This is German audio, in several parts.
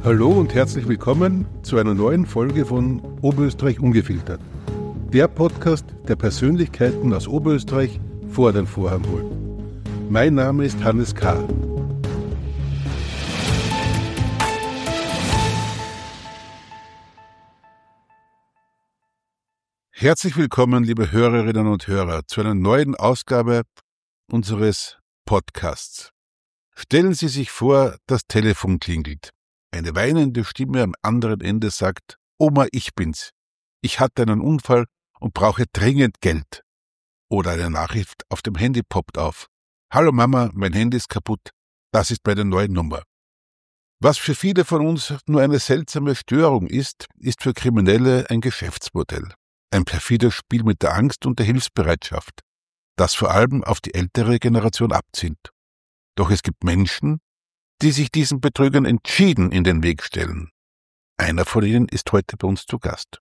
Hallo und herzlich willkommen zu einer neuen Folge von Oberösterreich ungefiltert. Der Podcast, der Persönlichkeiten aus Oberösterreich vor den Vorhang holt. Mein Name ist Hannes K. Herzlich willkommen, liebe Hörerinnen und Hörer, zu einer neuen Ausgabe unseres Podcasts. Stellen Sie sich vor, das Telefon klingelt. Eine weinende Stimme am anderen Ende sagt: Oma, ich bin's. Ich hatte einen Unfall und brauche dringend Geld. Oder eine Nachricht auf dem Handy poppt auf: Hallo Mama, mein Handy ist kaputt. Das ist meine neue Nummer. Was für viele von uns nur eine seltsame Störung ist, ist für Kriminelle ein Geschäftsmodell. Ein perfides Spiel mit der Angst und der Hilfsbereitschaft, das vor allem auf die ältere Generation abzielt. Doch es gibt Menschen, die sich diesen Betrügern entschieden in den Weg stellen. Einer von ihnen ist heute bei uns zu Gast.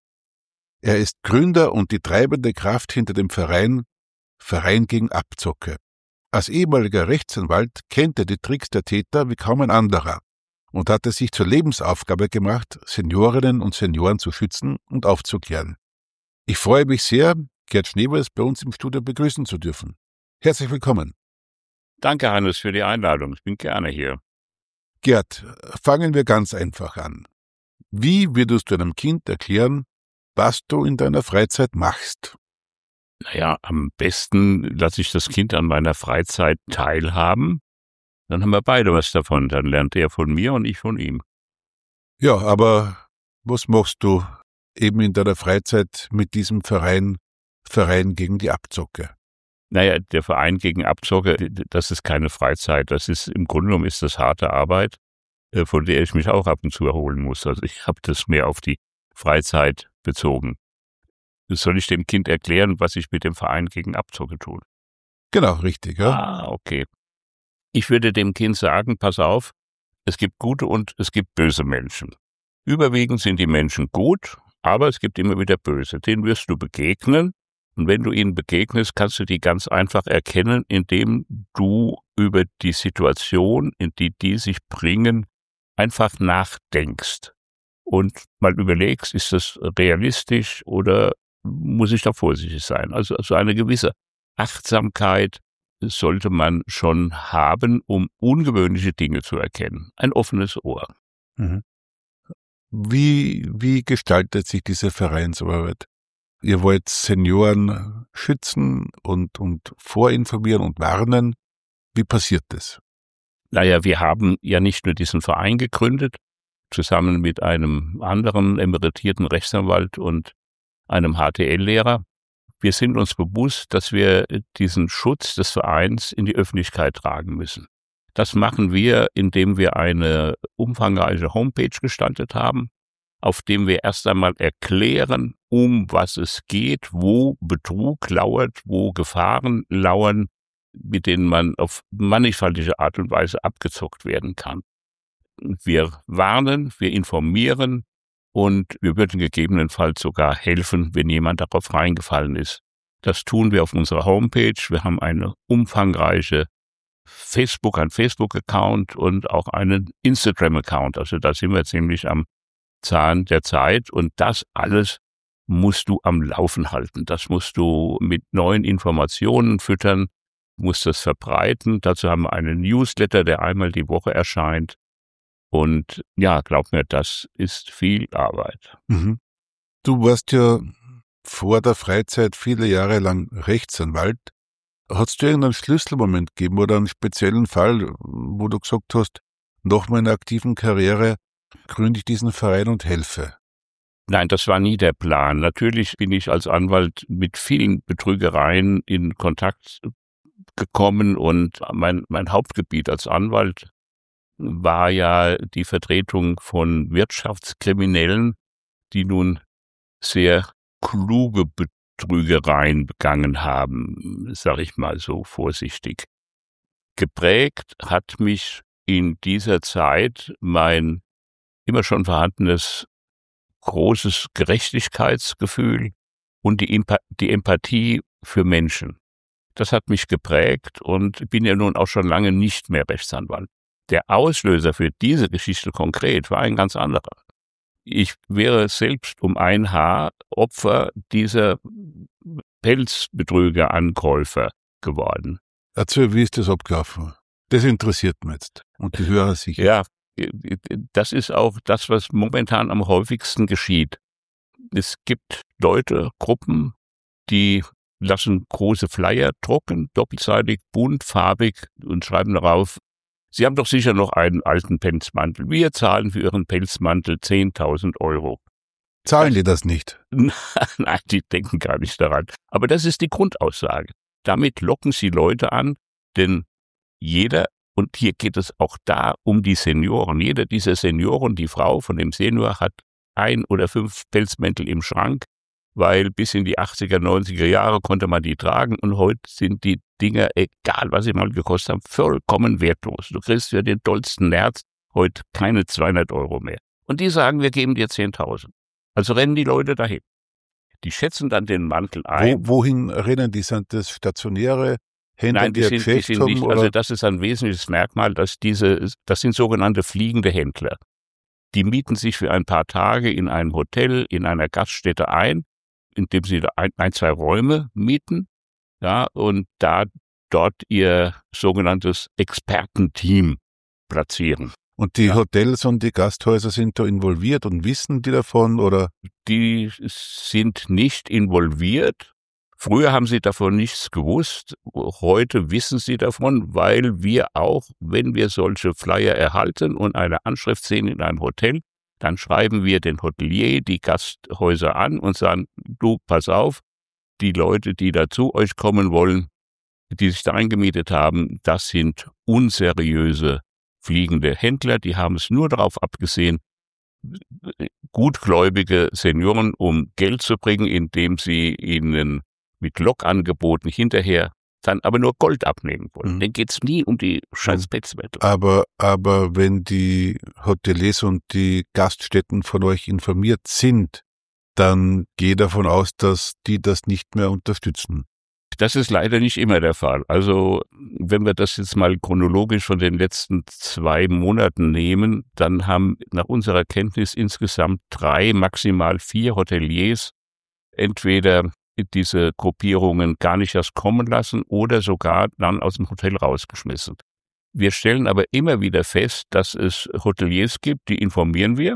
Er ist Gründer und die treibende Kraft hinter dem Verein gegen Abzocke. Als ehemaliger Rechtsanwalt kennt er die Tricks der Täter wie kaum ein anderer und hat es sich zur Lebensaufgabe gemacht, Seniorinnen und Senioren zu schützen und aufzuklären. Ich freue mich sehr, Gerd Schneewers bei uns im Studio begrüßen zu dürfen. Herzlich willkommen. Danke, Hannes, für die Einladung. Ich bin gerne hier. Gerd, fangen wir ganz einfach an. Wie würdest du einem Kind erklären, was du in deiner Freizeit machst? Naja, am besten lasse ich das Kind an meiner Freizeit teilhaben. Dann haben wir beide was davon. Dann lernt er von mir und ich von ihm. Ja, aber was machst du eben in deiner Freizeit mit diesem Verein gegen die Abzocke? Naja, der Verein gegen Abzocke, das ist keine Freizeit. Das ist, im Grunde genommen ist das harte Arbeit, von der ich mich auch ab und zu erholen muss. Also ich habe das mehr auf die Freizeit bezogen. Soll ich dem Kind erklären, was ich mit dem Verein gegen Abzocke tue? Genau, richtig, ja. Ah, okay. Ich würde dem Kind sagen, pass auf, es gibt gute und es gibt böse Menschen. Überwiegend sind die Menschen gut, aber es gibt immer wieder böse. Denen wirst du begegnen. Und wenn du ihnen begegnest, kannst du die ganz einfach erkennen, indem du über die Situation, in die sich bringen, einfach nachdenkst und mal überlegst, ist das realistisch oder muss ich da vorsichtig sein? Also eine gewisse Achtsamkeit sollte man schon haben, um ungewöhnliche Dinge zu erkennen. Ein offenes Ohr. Mhm. Wie gestaltet sich diese Vereinsarbeit? Ihr wollt Senioren schützen und vorinformieren und warnen. Wie passiert das? Naja, wir haben ja nicht nur diesen Verein gegründet, zusammen mit einem anderen emeritierten Rechtsanwalt und einem HTL-Lehrer. Wir sind uns bewusst, dass wir diesen Schutz des Vereins in die Öffentlichkeit tragen müssen. Das machen wir, indem wir eine umfangreiche Homepage gestaltet haben, auf dem wir erst einmal erklären, um was es geht, wo Betrug lauert, wo Gefahren lauern, mit denen man auf mannigfaltige Art und Weise abgezockt werden kann. Wir warnen, wir informieren und wir würden gegebenenfalls sogar helfen, wenn jemand darauf reingefallen ist. Das tun wir auf unserer Homepage. Wir haben eine umfangreiche einen Facebook-Account und auch einen Instagram-Account. Also da sind wir ziemlich am Zahn der Zeit und das alles musst du am Laufen halten. Das musst du mit neuen Informationen füttern, musst das verbreiten. Dazu haben wir einen Newsletter, der einmal die Woche erscheint. Und ja, glaub mir, das ist viel Arbeit. Mhm. Du warst ja vor der Freizeit viele Jahre lang Rechtsanwalt. Hat es dir irgendeinen Schlüsselmoment gegeben oder einen speziellen Fall, wo du gesagt hast, nach meiner aktiven Karriere gründe ich diesen Verein und helfe? Nein, das war nie der Plan. Natürlich bin ich als Anwalt mit vielen Betrügereien in Kontakt gekommen und mein Hauptgebiet als Anwalt war ja die Vertretung von Wirtschaftskriminellen, die nun sehr kluge Betrügereien begangen haben, sage ich mal so vorsichtig. Geprägt hat mich in dieser Zeit mein immer schon vorhandenes großes Gerechtigkeitsgefühl und die Empathie für Menschen. Das hat mich geprägt und bin ja nun auch schon lange nicht mehr Rechtsanwalt. Der Auslöser für diese Geschichte konkret war ein ganz anderer. Ich wäre selbst um ein Haar Opfer dieser Pelzbetrüger-Ankäufer geworden. Erzähl, wie ist das abgelaufen? Das interessiert mich jetzt. Und die Hörer sicher. Ja, das ist auch das, was momentan am häufigsten geschieht. Es gibt Leute, Gruppen, die lassen große Flyer drucken, doppelseitig, bunt, farbig und schreiben darauf, Sie haben doch sicher noch einen alten Pelzmantel. Wir zahlen für Ihren Pelzmantel 10.000 €. Zahlen die das nicht? Nein, die denken gar nicht daran. Aber das ist die Grundaussage. Damit locken sie Leute an, denn jeder, und hier geht es auch da um die Senioren, jeder dieser Senioren, die Frau von dem Senior hat 1 oder 5 Pelzmäntel im Schrank, weil bis in die 80er, 90er Jahre konnte man die tragen und heute sind die Dinger, egal was sie mal gekostet haben, vollkommen wertlos. Du kriegst für den tollsten Nerz heute keine 200 € mehr. Und die sagen, wir geben dir 10.000. Also rennen die Leute dahin. Die schätzen dann den Mantel ein. Wohin rennen die? Sind das stationäre Händler, Nein, die sind nicht. Oder? Also das ist ein wesentliches Merkmal, dass das sind sogenannte fliegende Händler. Die mieten sich für ein paar Tage in einem Hotel, in einer Gaststätte ein, indem sie ein, 2 Räume mieten, ja, und dort ihr sogenanntes Expertenteam platzieren. Und die Hotels und die Gasthäuser sind da involviert und wissen die davon, oder? Die sind nicht involviert. Früher haben sie davon nichts gewusst. Heute wissen sie davon, weil wir auch, wenn wir solche Flyer erhalten und eine Anschrift sehen in einem Hotel, dann schreiben wir den Hotelier, die Gasthäuser an und sagen, du, pass auf, die Leute, die da zu euch kommen wollen, die sich da eingemietet haben, das sind unseriöse fliegende Händler, die haben es nur darauf abgesehen, gutgläubige Senioren um Geld zu bringen, indem sie ihnen mit Lockangeboten hinterher dann aber nur Gold abnehmen wollen. Denen geht's nie um die scheiß Pelzmäntel. Aber wenn die Hoteliers und die Gaststätten von euch informiert sind, dann gehe davon aus, dass die das nicht mehr unterstützen. Das ist leider nicht immer der Fall. Also wenn wir das jetzt mal chronologisch von den letzten 2 Monaten nehmen, dann haben nach unserer Kenntnis insgesamt 3, maximal 4 Hoteliers entweder diese Gruppierungen gar nicht erst kommen lassen oder sogar dann aus dem Hotel rausgeschmissen. Wir stellen aber immer wieder fest, dass es Hoteliers gibt, die informieren wir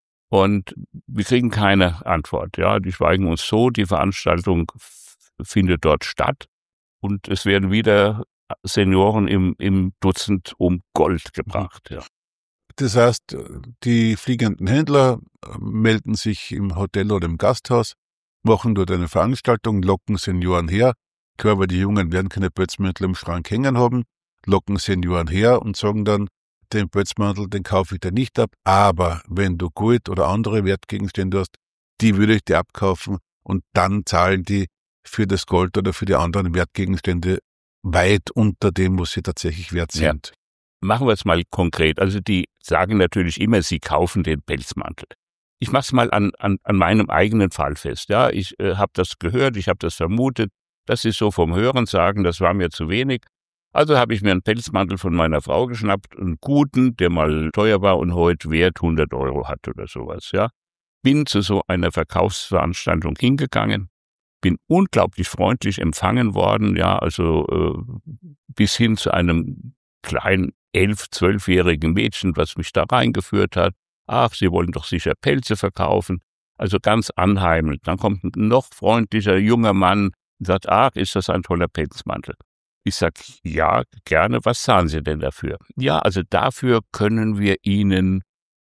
und wir kriegen keine Antwort. Ja, die schweigen uns so, die Veranstaltung findet dort statt und es werden wieder Senioren im Dutzend um Gold gebracht. Ja. Das heißt, die fliegenden Händler melden sich im Hotel oder im Gasthaus, machen dort eine Veranstaltung, locken Senioren her. Klar, weil die Jungen werden keine Pelzmäntel im Schrank hängen haben, locken Senioren her und sagen dann, den Pelzmantel, den kaufe ich dir nicht ab, aber wenn du Gold oder andere Wertgegenstände hast, die würde ich dir abkaufen und dann zahlen die für das Gold oder für die anderen Wertgegenstände weit unter dem, was sie tatsächlich wert sind. Ja. Machen wir es mal konkret. Also die sagen natürlich immer, sie kaufen den Pelzmantel. Ich mache es mal an meinem eigenen Fall fest. Ja, ich habe das gehört, ich habe das vermutet. Das ist so vom Hörensagen, das war mir zu wenig. Also habe ich mir einen Pelzmantel von meiner Frau geschnappt, einen guten, der mal teuer war und heute Wert 100 € hat oder sowas. Ja, bin zu so einer Verkaufsveranstaltung hingegangen, bin unglaublich freundlich empfangen worden. Ja, also bis hin zu einem kleinen 11-, 12-jährigen Mädchen, was mich da reingeführt hat. Ach, Sie wollen doch sicher Pelze verkaufen. Also ganz anheimend. Dann kommt ein noch freundlicher junger Mann und sagt, ach, ist das ein toller Pelzmantel. Ich sag, ja, gerne. Was zahlen Sie denn dafür? Ja, also dafür können wir Ihnen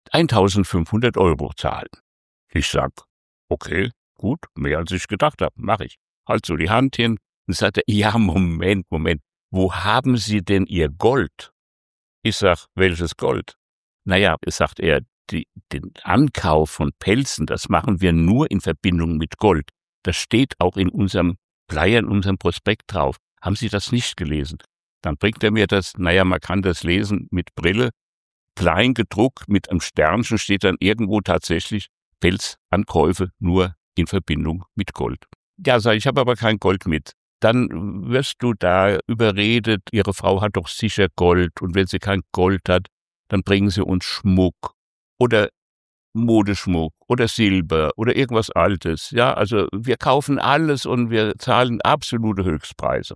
1.500 € zahlen. Ich sag, okay, gut, mehr als ich gedacht habe, mache ich. Halt so die Hand hin und sagte, ja, Moment, wo haben Sie denn Ihr Gold? Ich sag, welches Gold? Naja, sagt er, den Ankauf von Pelzen, das machen wir nur in Verbindung mit Gold. Das steht auch in unserem Flyer, in unserem Prospekt drauf. Haben Sie das nicht gelesen? Dann bringt er mir das, naja, man kann das lesen mit Brille, klein gedruckt, mit einem Sternchen steht dann irgendwo tatsächlich Pelzankäufe nur in Verbindung mit Gold. Ja, sag ich, habe aber kein Gold mit. dann wirst du da überredet, ihre Frau hat doch sicher Gold und wenn sie kein Gold hat, dann bringen sie uns Schmuck oder Modeschmuck oder Silber oder irgendwas Altes. Ja, also wir kaufen alles und wir zahlen absolute Höchstpreise.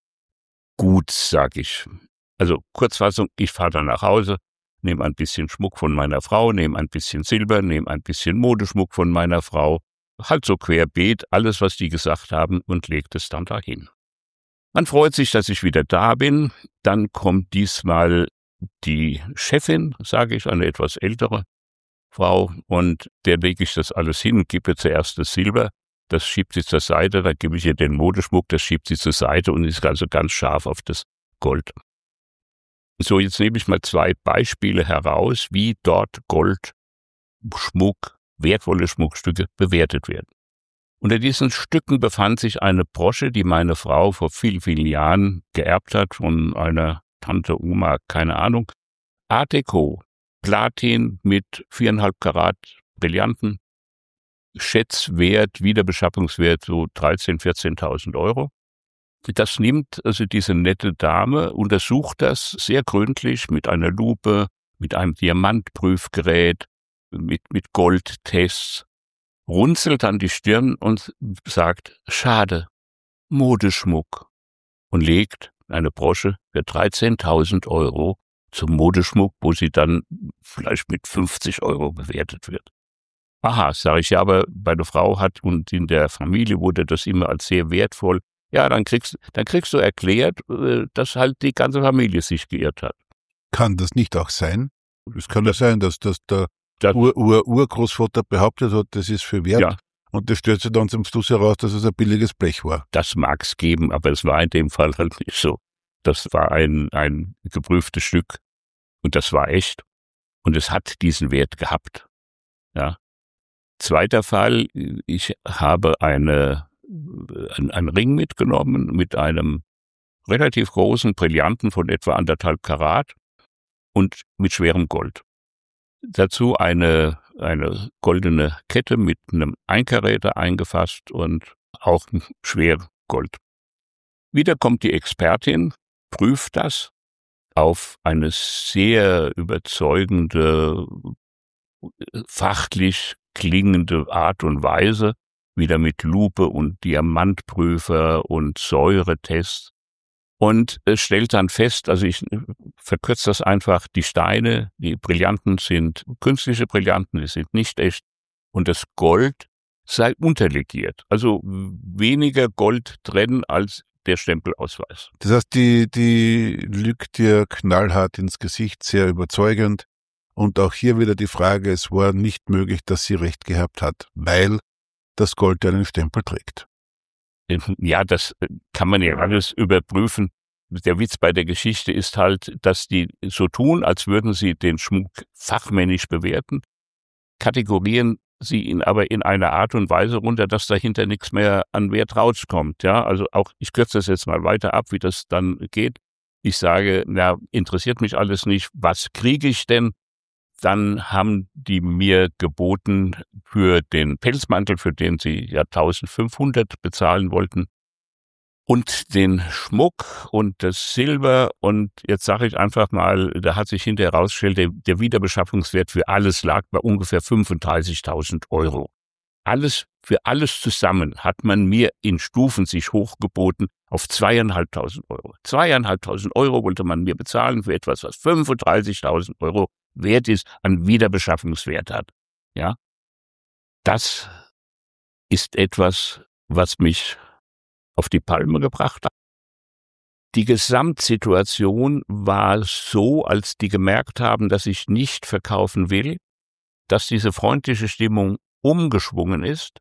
Gut, sag ich. Also Kurzfassung, ich fahre dann nach Hause, nehme ein bisschen Schmuck von meiner Frau, nehme ein bisschen Silber, nehme ein bisschen Modeschmuck von meiner Frau, halt so querbeet, alles, was die gesagt haben und legt es dann dahin. Man freut sich, dass ich wieder da bin. Dann kommt diesmal die Chefin, sage ich, eine etwas ältere Frau, und der lege ich das alles hin, gebe ihr zuerst das Silber, das schiebt sie zur Seite, dann gebe ich ihr den Modeschmuck, das schiebt sie zur Seite und ist also ganz scharf auf das Gold. So, jetzt nehme ich mal 2 Beispiele heraus, wie dort Gold, Schmuck, wertvolle Schmuckstücke bewertet werden. Unter diesen Stücken befand sich eine Brosche, die meine Frau vor vielen, vielen Jahren geerbt hat von einer Tante, Oma, keine Ahnung. Art Deco, Platin mit 4,5 Karat Brillanten, Schätzwert, Wiederbeschaffungswert so 13.000, 14.000 Euro. Das nimmt also diese nette Dame, untersucht das sehr gründlich mit einer Lupe, mit einem Diamantprüfgerät, mit Goldtests, runzelt dann die Stirn und sagt, schade, Modeschmuck, und legt eine Brosche für 13.000 Euro zum Modeschmuck, wo sie dann vielleicht mit 50 Euro bewertet wird. Aha, sage ich, ja, aber meine Frau hat und in der Familie wurde das immer als sehr wertvoll. Ja, dann kriegst du erklärt, dass halt die ganze Familie sich geirrt hat. Kann das nicht auch sein? Es kann ja sein, dass der Urgroßvater behauptet hat, das ist für wert. Ja. Und das stellt sich dann zum Schluss heraus, dass es ein billiges Blech war. Das mag es geben, aber es war in dem Fall halt nicht so. Das war ein geprüftes Stück und das war echt. Und es hat diesen Wert gehabt. Ja. Zweiter Fall, ich habe einen Ring mitgenommen mit einem relativ großen Brillanten von etwa 1,5 Karat und mit schwerem Gold. Dazu eine goldene Kette mit einem Einkaräter eingefasst und auch schwer Gold. Wieder kommt die Expertin, prüft das auf eine sehr überzeugende, fachlich klingende Art und Weise, wieder mit Lupe und Diamantprüfer und Säuretests, und stellt dann fest, also ich verkürze das einfach, die Steine, die Brillanten sind künstliche Brillanten, die sind nicht echt, und das Gold sei unterlegiert, also weniger Gold drin als der Stempelausweis. Das heißt, die lügt dir knallhart ins Gesicht, sehr überzeugend. Und auch hier wieder die Frage, es war nicht möglich, dass sie recht gehabt hat, weil das Gold einen Stempel trägt. Ja, das kann man ja alles überprüfen. Der Witz bei der Geschichte ist halt, dass die so tun, als würden sie den Schmuck fachmännisch bewerten, kategorieren sie ihn aber in einer Art und Weise runter, dass dahinter nichts mehr an Wert rauskommt. Ja, also auch, ich kürze das jetzt mal weiter ab, wie das dann geht. Ich sage, na, interessiert mich alles nicht. Was kriege ich denn? Dann haben die mir geboten für den Pelzmantel, für den sie ja 1.500 bezahlen wollten, und den Schmuck und das Silber. Und jetzt sage ich einfach mal, da hat sich hinterher herausgestellt, der Wiederbeschaffungswert für alles lag bei ungefähr 35.000 Euro. Für alles zusammen hat man mir in Stufen sich hochgeboten auf 2.500 Euro. 2.500 Euro wollte man mir bezahlen für etwas, was 35.000 Euro wert ist, an Wiederbeschaffungswert hat. Ja, das ist etwas, was mich auf die Palme gebracht hat. Die Gesamtsituation war so, als die gemerkt haben, dass ich nicht verkaufen will, dass diese freundliche Stimmung umgeschwungen ist,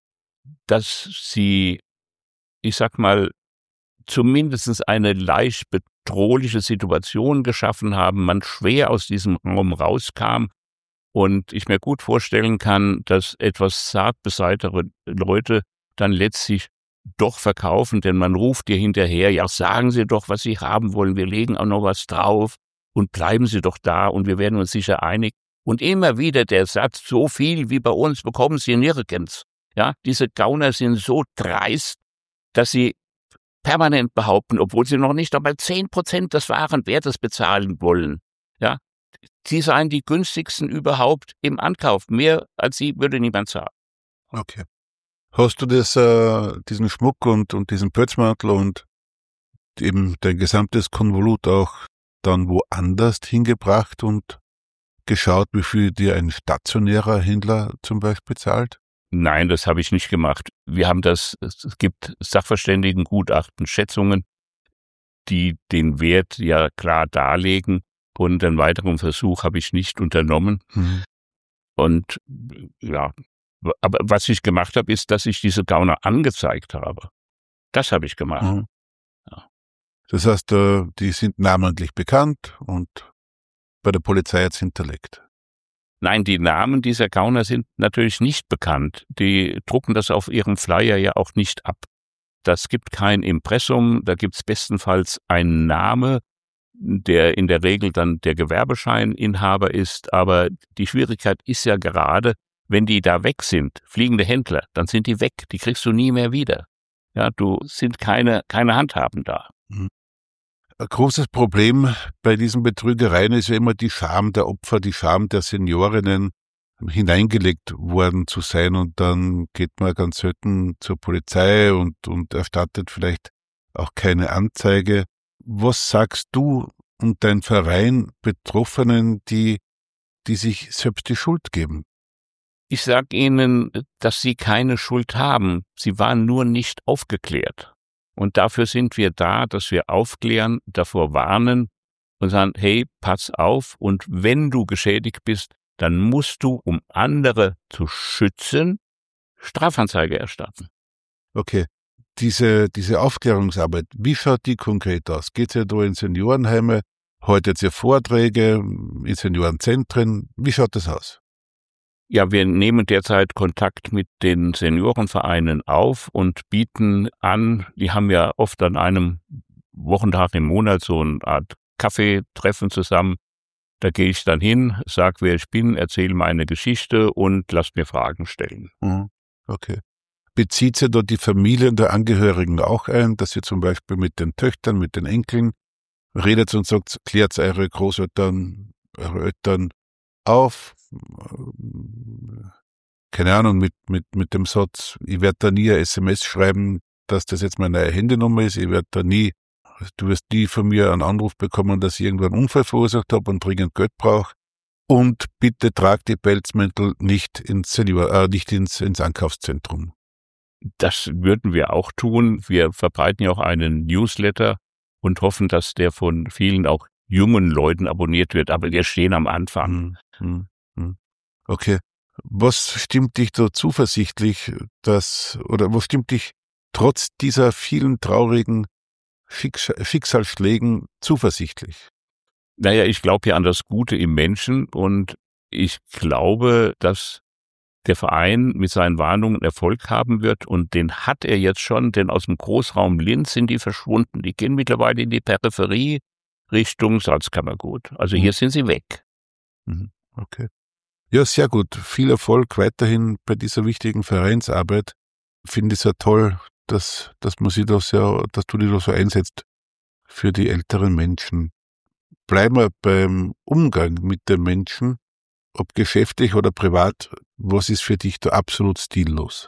dass sie, ich sag mal, zumindest eine leicht bedrohliche Situation geschaffen haben, man schwer aus diesem Raum rauskam und ich mir gut vorstellen kann, dass etwas zart beseitere Leute dann letztlich doch verkaufen, denn man ruft dir hinterher, ja, sagen Sie doch, was Sie haben wollen, wir legen auch noch was drauf und bleiben Sie doch da und wir werden uns sicher einig. Und immer wieder der Satz, so viel wie bei uns bekommen Sie nirgends. Ja, diese Gauner sind so dreist, dass sie permanent behaupten, obwohl sie noch nicht einmal 10% des wahren Wertes bezahlen wollen. Ja, sie seien die günstigsten überhaupt im Ankauf. Mehr als sie würde niemand zahlen. Okay. Hast du diesen Schmuck und diesen Pelzmantel und eben dein gesamtes Konvolut auch dann woanders hingebracht und geschaut, wie viel dir ein stationärer Händler zum Beispiel zahlt? Nein, das habe ich nicht gemacht. Es gibt Sachverständigengutachten, Schätzungen, die den Wert ja klar darlegen, und einen weiteren Versuch habe ich nicht unternommen. Und ja, aber was ich gemacht habe, ist, dass ich diese Gauner angezeigt habe. Das habe ich gemacht. Ja. Das heißt, die sind namentlich bekannt und bei der Polizei jetzt hinterlegt. Nein, die Namen dieser Gauner sind natürlich nicht bekannt. Die drucken das auf ihrem Flyer ja auch nicht ab. Das gibt kein Impressum, da gibt es bestenfalls einen Name, der in der Regel dann der Gewerbescheininhaber ist. Aber die Schwierigkeit ist ja gerade, wenn die da weg sind, fliegende Händler, dann sind die weg, die kriegst du nie mehr wieder. Ja, sind keine Handhaben da. Ein großes Problem bei diesen Betrügereien ist ja immer die Scham der Opfer, die Scham der Seniorinnen, hineingelegt worden zu sein, und dann geht man ganz selten zur Polizei und erstattet vielleicht auch keine Anzeige. Was sagst du und dein Verein Betroffenen, die sich selbst die Schuld geben? Ich sage ihnen, dass sie keine Schuld haben. Sie waren nur nicht aufgeklärt. Und dafür sind wir da, dass wir aufklären, davor warnen und sagen, hey, pass auf, und wenn du geschädigt bist, dann musst du, um andere zu schützen, Strafanzeige erstatten. Okay, diese Aufklärungsarbeit, wie schaut die konkret aus? Geht ihr da in Seniorenheime, haltet ihr Vorträge in Seniorenzentren? Wie schaut das aus? Ja, wir nehmen derzeit Kontakt mit den Seniorenvereinen auf und bieten an, die haben ja oft an einem Wochentag im Monat so eine Art Kaffeetreffen zusammen. Da gehe ich dann hin, sage, wer ich bin, erzähle meine Geschichte und lass mir Fragen stellen. Okay. Bezieht ihr da die Familien der Angehörigen auch ein, dass ihr zum Beispiel mit den Töchtern, mit den Enkeln redet und sagt, klärt eure Großeltern, eure Eltern auf? Keine Ahnung, mit dem Satz, ich werde da nie eine SMS schreiben, dass das jetzt meine Handynummer ist, du wirst nie von mir einen Anruf bekommen, dass ich irgendwann einen Unfall verursacht habe und dringend Geld brauche. Und bitte trag die Pelzmäntel nicht ins Einkaufszentrum. Das würden wir auch tun. Wir verbreiten ja auch einen Newsletter und hoffen, dass der von vielen auch jungen Leuten abonniert wird. Aber wir stehen am Anfang. Okay. Was stimmt dich da zuversichtlich, was stimmt dich trotz dieser vielen traurigen Schicksalsschlägen zuversichtlich? Naja, ich glaube ja an das Gute im Menschen, und ich glaube, dass der Verein mit seinen Warnungen Erfolg haben wird, und den hat er jetzt schon, denn aus dem Großraum Linz sind die verschwunden. Die gehen mittlerweile in die Peripherie Richtung Salzkammergut. Also hier sind sie weg. Okay. Ja, sehr gut. Viel Erfolg weiterhin bei dieser wichtigen Vereinsarbeit. Finde ich sehr toll, dass du dich da so einsetzt für die älteren Menschen. Bleiben wir beim Umgang mit den Menschen, ob geschäftlich oder privat. Was ist für dich da absolut stillos?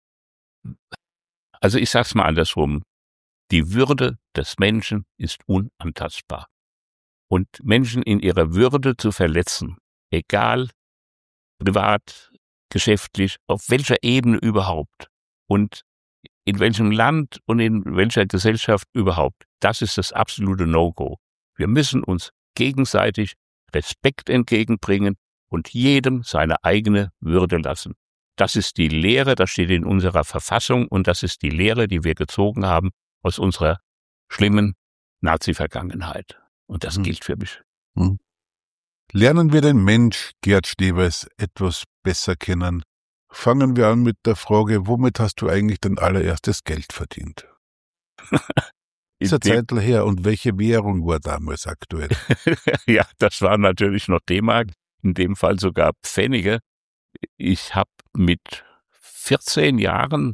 Also ich sag's mal andersrum. Die Würde des Menschen ist unantastbar. Und Menschen in ihrer Würde zu verletzen, egal privat, geschäftlich, auf welcher Ebene überhaupt und in welchem Land und in welcher Gesellschaft überhaupt, das ist das absolute No-Go. Wir müssen uns gegenseitig Respekt entgegenbringen und jedem seine eigene Würde lassen. Das ist die Lehre, das steht in unserer Verfassung, und das ist die Lehre, die wir gezogen haben aus unserer schlimmen Nazi-Vergangenheit. Und das gilt für mich. Lernen wir den Mensch, Gerd Schneeweiß, etwas besser kennen. Fangen wir an mit der Frage, womit hast du eigentlich dein allererstes Geld verdient? Ist eine Zeit her, und welche Währung war damals aktuell? Ja, das war natürlich noch D-Mark, in dem Fall sogar Pfennige. Ich habe mit 14 Jahren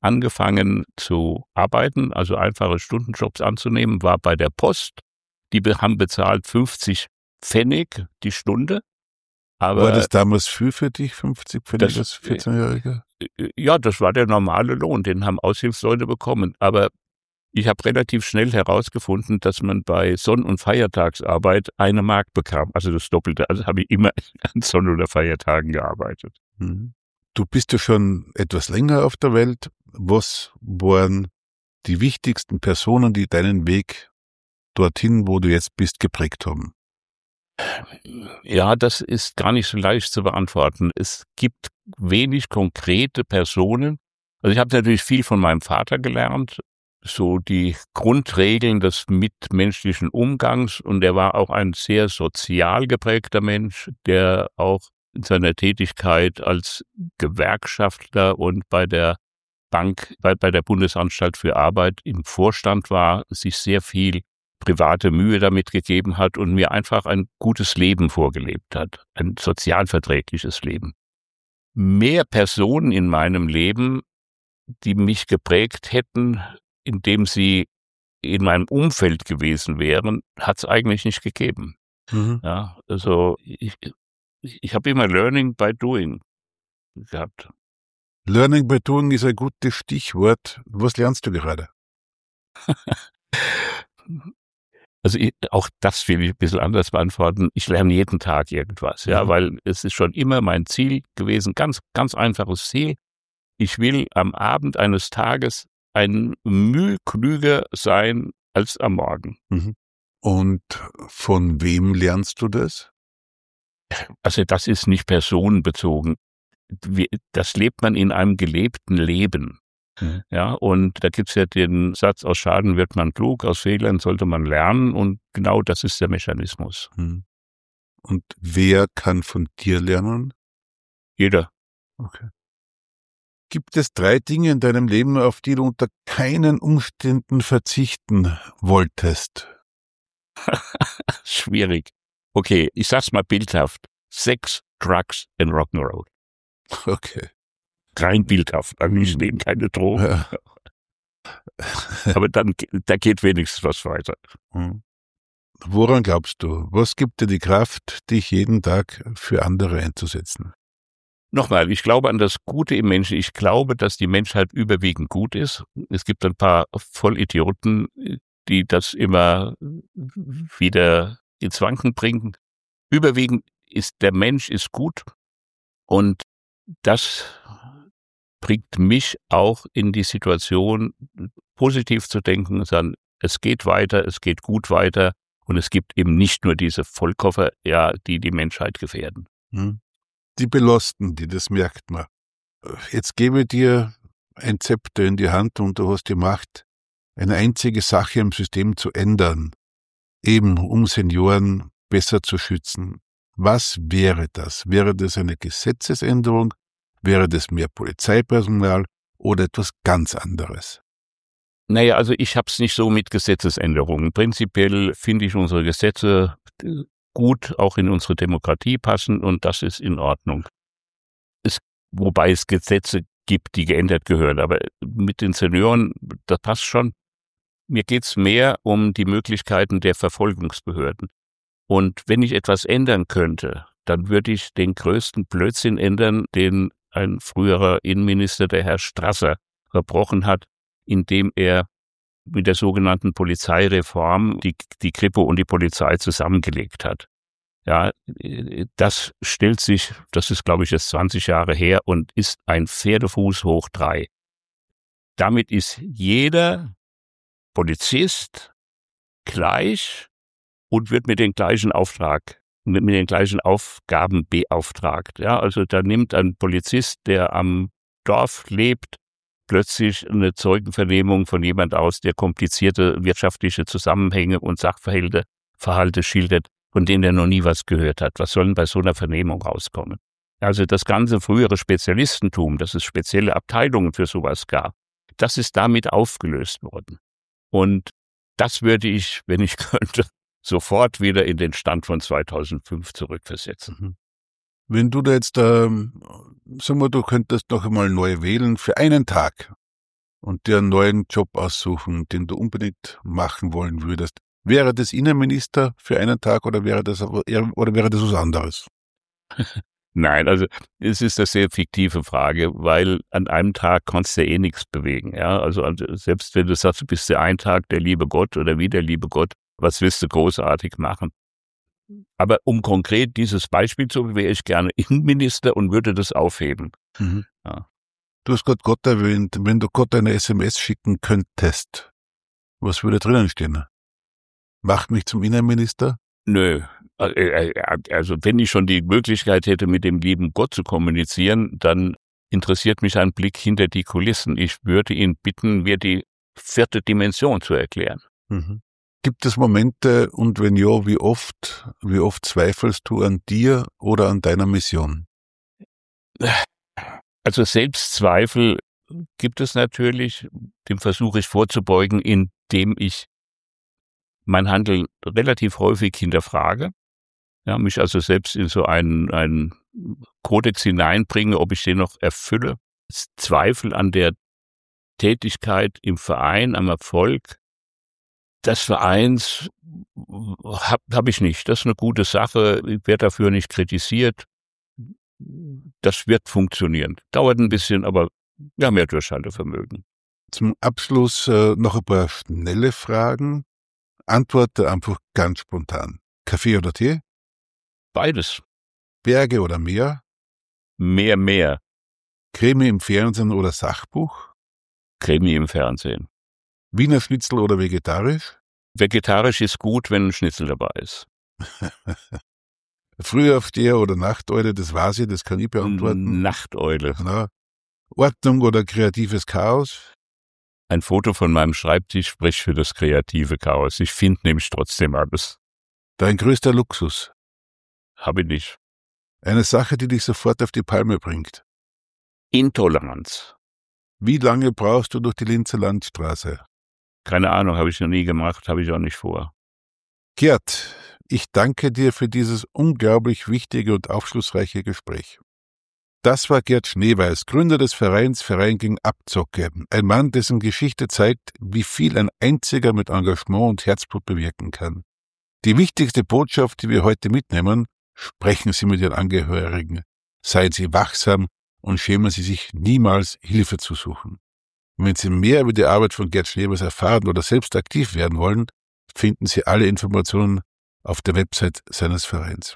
angefangen zu arbeiten, also einfache Stundenjobs anzunehmen, war bei der Post. Die haben bezahlt 50 Pfennig die Stunde. Aber war das damals viel für dich, 50 Pfennig als 14-Jähriger? Ja, das war der normale Lohn, den haben Aushilfsleute bekommen. Aber ich habe relativ schnell herausgefunden, dass man bei Sonn- und Feiertagsarbeit 1 Mark bekam, also das Doppelte. Also habe ich immer an Sonn- oder Feiertagen gearbeitet. Du bist ja schon etwas länger auf der Welt. Was waren die wichtigsten Personen, die deinen Weg dorthin, wo du jetzt bist, geprägt haben? Ja, das ist gar nicht so leicht zu beantworten. Es gibt wenig konkrete Personen. Also ich habe natürlich viel von meinem Vater gelernt, so die Grundregeln des mitmenschlichen Umgangs, und er war auch ein sehr sozial geprägter Mensch, der auch in seiner Tätigkeit als Gewerkschaftler und bei der Bank, bei der Bundesanstalt für Arbeit im Vorstand war, sich sehr viel private Mühe damit gegeben hat und mir einfach ein gutes Leben vorgelebt hat, ein sozialverträgliches Leben. Mehr Personen in meinem Leben, die mich geprägt hätten, indem sie in meinem Umfeld gewesen wären, hat es eigentlich nicht gegeben. Ja, also ich habe immer Learning by Doing gehabt. Learning by Doing ist ein gutes Stichwort. Was lernst du gerade? Also auch das will ich ein bisschen anders beantworten. Ich lerne jeden Tag irgendwas, ja, weil es ist schon immer mein Ziel gewesen, ganz, ganz einfaches Ziel. Ich will am Abend eines Tages ein Mühe klüger sein als am Morgen. Und von wem lernst du das? Also das ist nicht personenbezogen. Das lebt man in einem gelebten Leben. Ja, und da gibt's ja den Satz, aus Schaden wird man klug, aus Fehlern sollte man lernen, und genau das ist der Mechanismus. Und wer kann von dir lernen? Jeder. Okay. Gibt es 3 Dinge in deinem Leben, auf die du unter keinen Umständen verzichten wolltest? Schwierig. Okay, ich sag's mal bildhaft. Sex, Drugs and Rock'n'Roll. Okay. Rein bildhaft, ich nehme keine Drogen. Ja. Aber da geht wenigstens was weiter. Woran glaubst du? Was gibt dir die Kraft, dich jeden Tag für andere einzusetzen? Nochmal, ich glaube an das Gute im Menschen. Ich glaube, dass die Menschheit überwiegend gut ist. Es gibt ein paar Vollidioten, die das immer wieder ins Wanken bringen. Überwiegend ist der Mensch ist gut, und das bringt mich auch in die Situation, positiv zu denken und sagen, es geht weiter, es geht gut weiter, und es gibt eben nicht nur diese Vollkoffer, ja, die die Menschheit gefährden. Die belasten die, das merkt man. Jetzt gebe ich dir ein Zepter in die Hand und du hast die Macht, eine einzige Sache im System zu ändern, eben um Senioren besser zu schützen. Was wäre das? Wäre das eine Gesetzesänderung? Wäre das mehr Polizeipersonal oder etwas ganz anderes? Naja, also ich habe es nicht so mit Gesetzesänderungen. Prinzipiell finde ich unsere Gesetze gut, auch in unsere Demokratie passen, und das ist in Ordnung. Wobei es Gesetze gibt, die geändert gehören, aber mit den Senioren, das passt schon. Mir geht's mehr um die Möglichkeiten der Verfolgungsbehörden. Und wenn ich etwas ändern könnte, dann würde ich den größten Blödsinn ändern, den ein früherer Innenminister, der Herr Strasser, verbrochen hat, indem er mit der sogenannten Polizeireform die Kripo und die Polizei zusammengelegt hat. Ja, das ist glaube ich jetzt 20 Jahre her und ist ein Pferdefuß hoch 3. Damit ist jeder Polizist gleich und wird mit den gleichen Aufgaben beauftragt. Ja, also da nimmt ein Polizist, der am Dorf lebt, plötzlich eine Zeugenvernehmung von jemand aus, der komplizierte wirtschaftliche Zusammenhänge und Sachverhalte schildert, von denen er noch nie was gehört hat. Was soll denn bei so einer Vernehmung rauskommen? Also das ganze frühere Spezialistentum, dass es spezielle Abteilungen für sowas gab, das ist damit aufgelöst worden. Und das würde ich, wenn ich könnte, sofort wieder in den Stand von 2005 zurückversetzen. Wenn du da jetzt, sagen wir, du könntest noch einmal neu wählen für einen Tag, und dir einen neuen Job aussuchen, den du unbedingt machen wollen würdest, wäre das Innenminister für einen Tag oder wäre das was anderes? Nein, also es ist eine sehr fiktive Frage, weil an einem Tag kannst du ja nichts bewegen. Ja? Also selbst wenn du sagst, du bist ja ein Tag der liebe Gott oder wie der liebe Gott, was willst du großartig machen? Aber um konkret dieses Beispiel zu machen, wäre ich gerne Innenminister und würde das aufheben. Mhm. Ja. Du hast gerade Gott erwähnt, wenn du Gott eine SMS schicken könntest, was würde drinnen stehen? Macht mich zum Innenminister? Nö. Also wenn ich schon die Möglichkeit hätte, mit dem lieben Gott zu kommunizieren, dann interessiert mich ein Blick hinter die Kulissen. Ich würde ihn bitten, mir die 4. Dimension zu erklären. Mhm. Gibt es Momente und wenn ja, wie oft zweifelst du an dir oder an deiner Mission? Also Selbstzweifel gibt es natürlich, dem versuche ich vorzubeugen, indem ich mein Handeln relativ häufig hinterfrage, ja, mich also selbst in so einen Kodex hineinbringe, ob ich den noch erfülle. Zweifel an der Tätigkeit im Verein, am Erfolg des Vereins hab ich nicht. Das ist eine gute Sache, ich werde dafür nicht kritisiert. Das wird funktionieren. Dauert ein bisschen, aber wir haben ja Durchhaltevermögen. Zum Abschluss noch ein paar schnelle Fragen. Antworte einfach ganz spontan. Kaffee oder Tee? Beides. Berge oder Meer? Mehr. Krimi im Fernsehen oder Sachbuch? Krimi im Fernsehen. Wiener Schnitzel oder vegetarisch? Vegetarisch ist gut, wenn ein Schnitzel dabei ist. Frühaufsteher oder Nachteule, das weiß ich, das kann ich beantworten. Nachteule. Genau. Ordnung oder kreatives Chaos? Ein Foto von meinem Schreibtisch spricht für das kreative Chaos. Ich finde nämlich trotzdem alles. Dein größter Luxus? Habe ich nicht. Eine Sache, die dich sofort auf die Palme bringt? Intoleranz. Wie lange brauchst du durch die Linzer Landstraße? Keine Ahnung, habe ich noch nie gemacht, habe ich auch nicht vor. Gerd, ich danke dir für dieses unglaublich wichtige und aufschlussreiche Gespräch. Das war Gerd Schneeweiß, Gründer des Vereins Verein gegen Abzocke. Ein Mann, dessen Geschichte zeigt, wie viel ein einziger mit Engagement und Herzblut bewirken kann. Die wichtigste Botschaft, die wir heute mitnehmen: Sprechen Sie mit Ihren Angehörigen. Seien Sie wachsam und schämen Sie sich niemals, Hilfe zu suchen. Und wenn Sie mehr über die Arbeit von Gerd Schneeweiß erfahren oder selbst aktiv werden wollen, finden Sie alle Informationen auf der Website seines Vereins.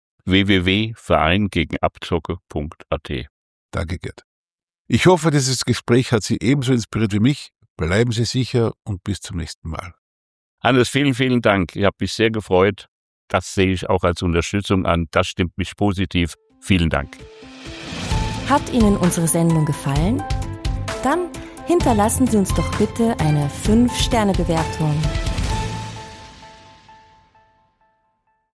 www.vereingegenabzocke.at. Danke, Gerd. Ich hoffe, dieses Gespräch hat Sie ebenso inspiriert wie mich. Bleiben Sie sicher und bis zum nächsten Mal. Hannes, vielen Dank. Ich habe mich sehr gefreut. Das sehe ich auch als Unterstützung an. Das stimmt mich positiv. Vielen Dank. Hat Ihnen unsere Sendung gefallen? Dann hinterlassen Sie uns doch bitte eine 5-Sterne-Bewertung.